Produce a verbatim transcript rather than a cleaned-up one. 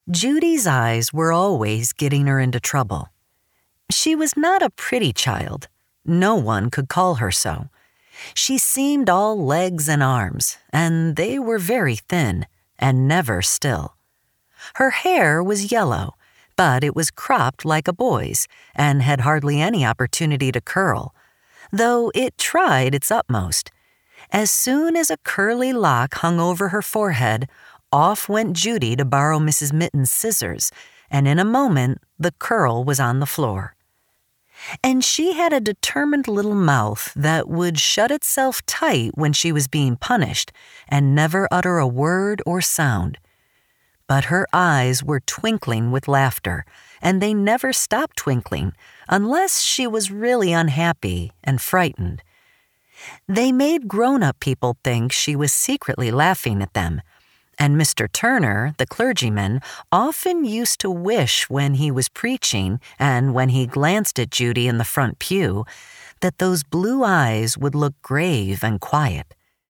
Judy's eyes were always getting her into trouble. She was not a pretty child. No one could call her so. She seemed all legs and arms, and they were very thin and never still. Her hair was yellow, but it was cropped like a boy's and had hardly any opportunity to curl, though it tried its utmost. As soon as a curly lock hung over her forehead, off went Judy to borrow Missus Mitten's scissors, and in a moment the curl was on the floor. And she had a determined little mouth that would shut itself tight when she was being punished and never utter a word or sound. But her eyes were twinkling with laughter, and they never stopped twinkling unless she was really unhappy and frightened. They made grown-up people think she was secretly laughing at them, and Mister Turner, the clergyman, often used to wish when he was preaching and when he glanced at Judy in the front pew that those blue eyes would look grave and quiet.